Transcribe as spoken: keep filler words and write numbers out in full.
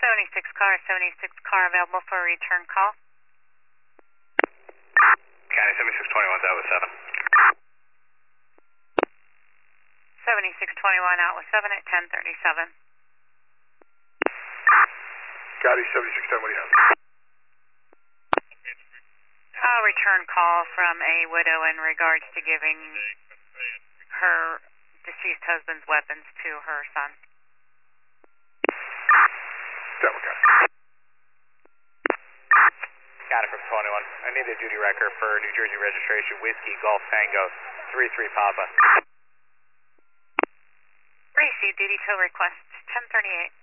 seventy-six car, seventy-six car available for a return call. County seventy-six twenty-one, out with seven. seventy-six twenty-one out with seven at ten thirty-seven. County seventy-six ten, what do you have? A return call from a widow in regards to giving her deceased husband's weapons to her son. Denver County. County from twenty-one. I need a duty record for New Jersey registration, Whiskey Golf Tango three three Papa. Received duty tow request ten thirty-eight.